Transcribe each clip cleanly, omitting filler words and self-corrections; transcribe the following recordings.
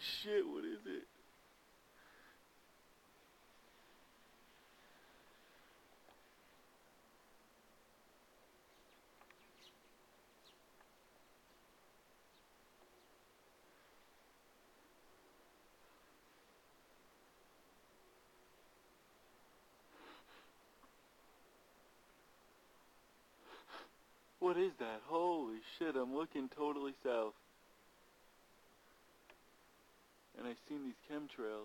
shit, what is it? What is that? Holy shit, I'm looking totally south. And I've seen these chemtrails.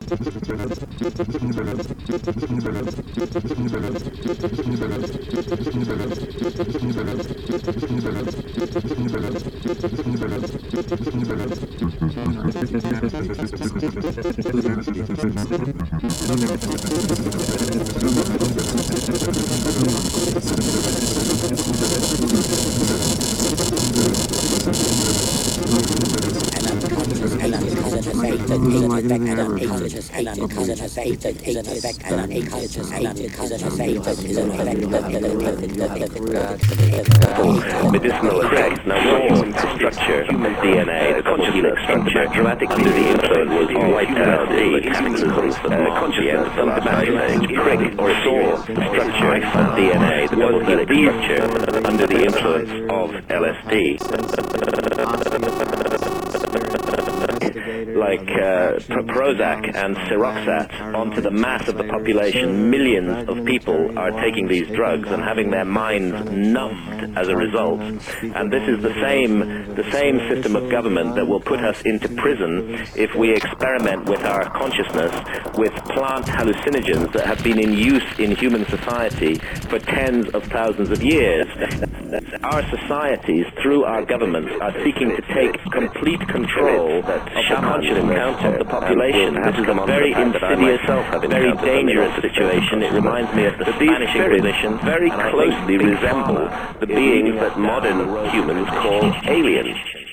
Medicinal effects, human structure, human DNA, the consciousness structure, dramatically under the influence of white LSD, capitalism, consciousness, fundamental prick or saw structure of DNA, the double-helix structure under the influence of LSD. Like Prozac and Seroxat onto the mass of the population. Millions of people are taking these drugs and having their minds numbed as a result. And this is the same system of government that will put us into prison if we experiment with our consciousness with plant hallucinogens that have been in use in human society for tens of thousands of years. Our societies, through our governments, are seeking to take complete control of the conscious encounter of the population. This is a very insidious, very dangerous situation. It reminds me of the Spanish Inquisition. Very closely resemble the beings that modern humans call aliens.